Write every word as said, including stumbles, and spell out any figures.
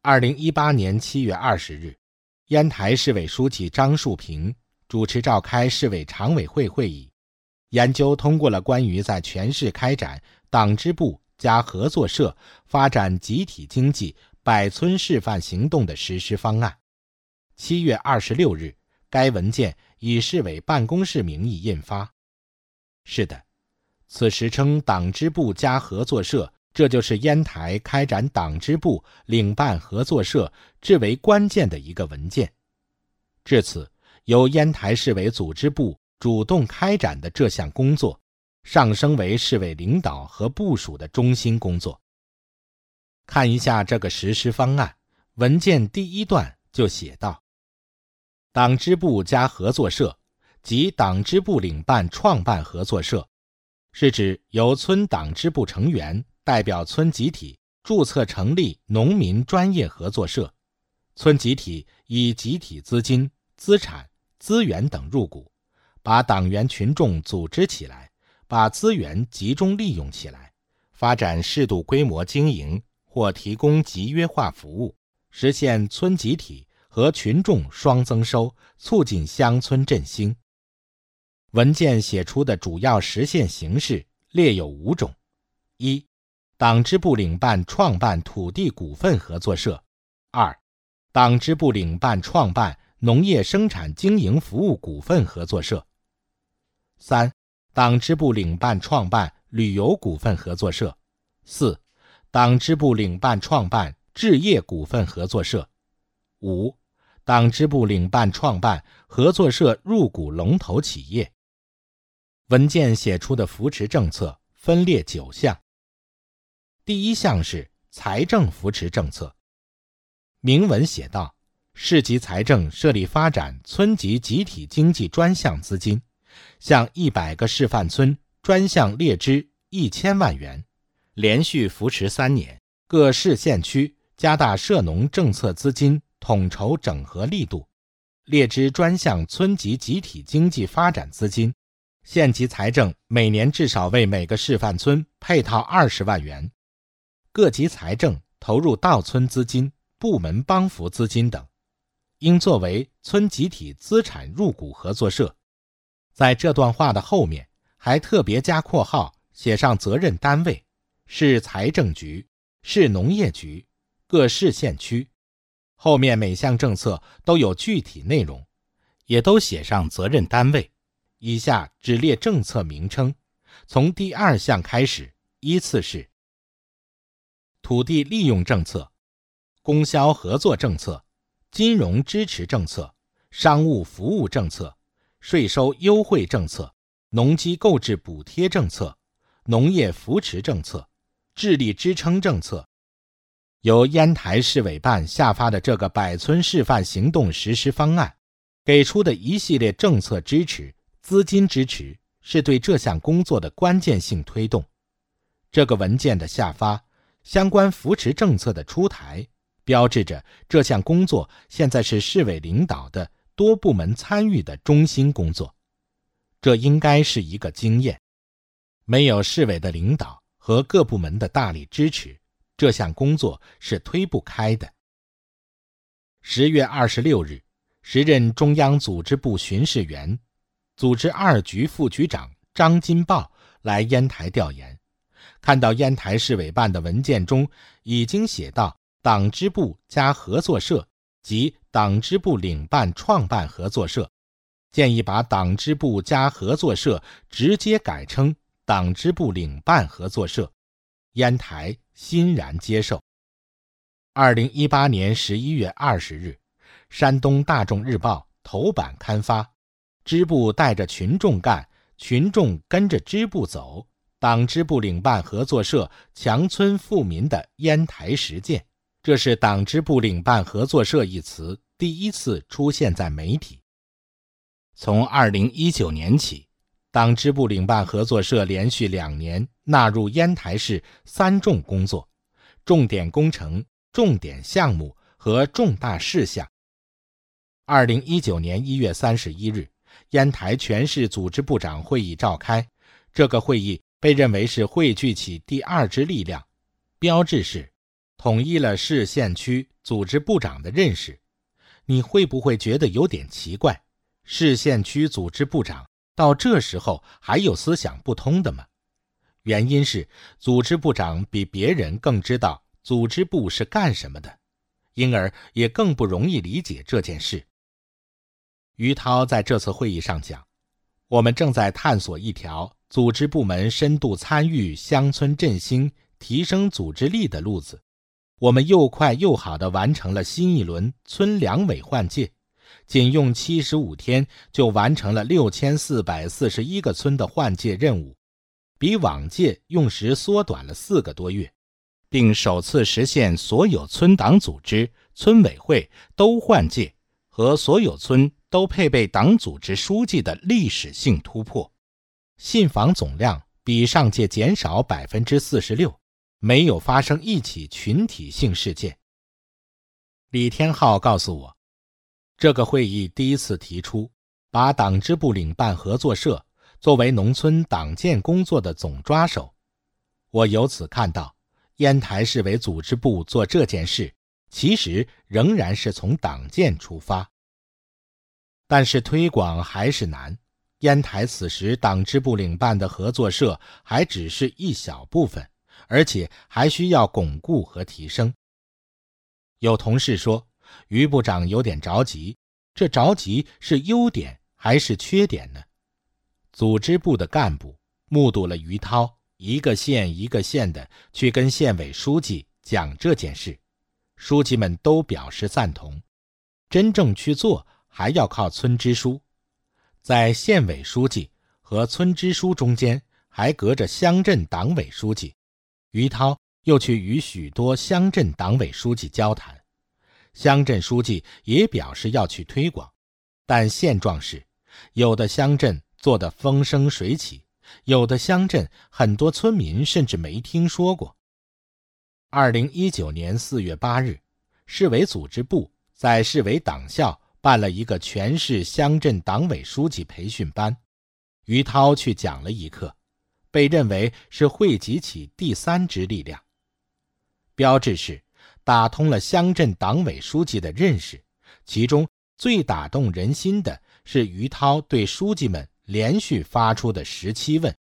二零一八年七月二十日，烟台市委书记张树平主持召开市委常委会会议，研究通过了关于在全市开展党支部加合作社发展集体经济百村示范行动的实施方案。七月二十六日，该文件以市委办公室名义印发。是的，此时称党支部加合作社，这就是烟台开展党支部领办合作社至为关键的一个文件。至此，由烟台市委组织部主动开展的这项工作，上升为市委领导和部署的中心工作。看一下这个实施方案，文件第一段就写道：党支部加合作社即党支部领办创办合作社，是指由村党支部成员代表村集体注册成立农民专业合作社，村集体以集体资金、资产、资源等入股，把党员群众组织起来，把资源集中利用起来，发展适度规模经营或提供集约化服务，实现村集体和群众双增收，促进乡村振兴。文件写出的主要实现形式列有五种：一、党支部领办创办土地股份合作社；二、党支部领办创办农业生产经营服务股份合作社；三、党支部领办创办旅游股份合作社；四、党支部领办创办置业股份合作社；五、党支部领办创办合作社入股龙头企业。文件写出的扶持政策分列九项。第一项是财政扶持政策。明文写道：市级财政设立发展村级集体经济专项资金，向一百个示范村专项列支一千万元，连续扶持三年，各市县区加大涉农政策资金统筹整合力度，列支专项村级集体经济发展资金，县级财政每年至少为每个示范村配套二十万元，各级财政投入到村资金、部门帮扶资金等，应作为村集体资产入股合作社。在这段话的后面还特别加括号，写上责任单位，市财政局、市农业局、各市县区，后面每项政策都有具体内容，也都写上责任单位。以下只列政策名称，从第二项开始依次是：土地利用政策、供销合作政策、金融支持政策、商务服务政策、税收优惠政策、农机购置补贴政策、农业扶持政策、智力支撑政策。由烟台市委办下发的这个百村示范行动实施方案，给出的一系列政策支持、资金支持，是对这项工作的关键性推动。这个文件的下发，相关扶持政策的出台，标志着这项工作现在是市委领导的多部门参与的中心工作。这应该是一个经验，没有市委的领导和各部门的大力支持，这项工作是推不开的。十月二十六日，时任中央组织部巡视员、组织二局副局长张金豹来烟台调研，看到烟台市委办的文件中已经写到党支部加合作社及党支部领办创办合作社，建议把党支部加合作社直接改称党支部领办合作社，烟台欣然接受。二零一八年十一月二十日，山东大众日报头版刊发：支部带着群众干，群众跟着支部走，党支部领办合作社强村富民的烟台实践。这是党支部领办合作社一词第一次出现在媒体。从二零一九年起，党支部领办合作社连续两年纳入烟台市三重工作：重点工程、重点项目和重大事项。二零一九年一月三十一日，烟台全市组织部长会议召开，这个会议被认为是汇聚起第二支力量，标志是统一了市县区组织部长的认识，你会不会觉得有点奇怪？市县区组织部长到这时候还有思想不通的吗？原因是组织部长比别人更知道组织部是干什么的，因而也更不容易理解这件事。于涛在这次会议上讲，我们正在探索一条组织部门深度参与乡村振兴、提升组织力的路子。我们又快又好地完成了新一轮村两委换届，仅用七十五天就完成了六千四百四十一个村的换届任务，比往届用时缩短了四个多月，并首次实现所有村党组织、村委会都换届和所有村都配备党组织书记的历史性突破。信访总量比上届减少 百分之四十六， 没有发生一起群体性事件。李天浩告诉我，这个会议第一次提出把党支部领办合作社作为农村党建工作的总抓手。我由此看到，烟台市委组织部做这件事其实仍然是从党建出发。但是推广还是难，烟台此时党支部领办的合作社还只是一小部分，而且还需要巩固和提升。有同事说，于部长有点着急，这着急是优点还是缺点呢？组织部的干部目睹了于涛一个县一个县的去跟县委书记讲这件事，书记们都表示赞同，真正去做还要靠村支书。在县委书记和村支书中间还隔着乡镇党委书记，于涛又去与许多乡镇党委书记交谈，乡镇书记也表示要去推广，但现状是有的乡镇做得风生水起，有的乡镇很多村民甚至没听说过。二零一九年四月八日，市委组织部在市委党校办了一个全市乡镇党委书记培训班，于涛去讲了一课，被认为是汇集起第三支力量。标志是打通了乡镇党委书记的认识，其中最打动人心的是于涛对书记们连续发出的十七问。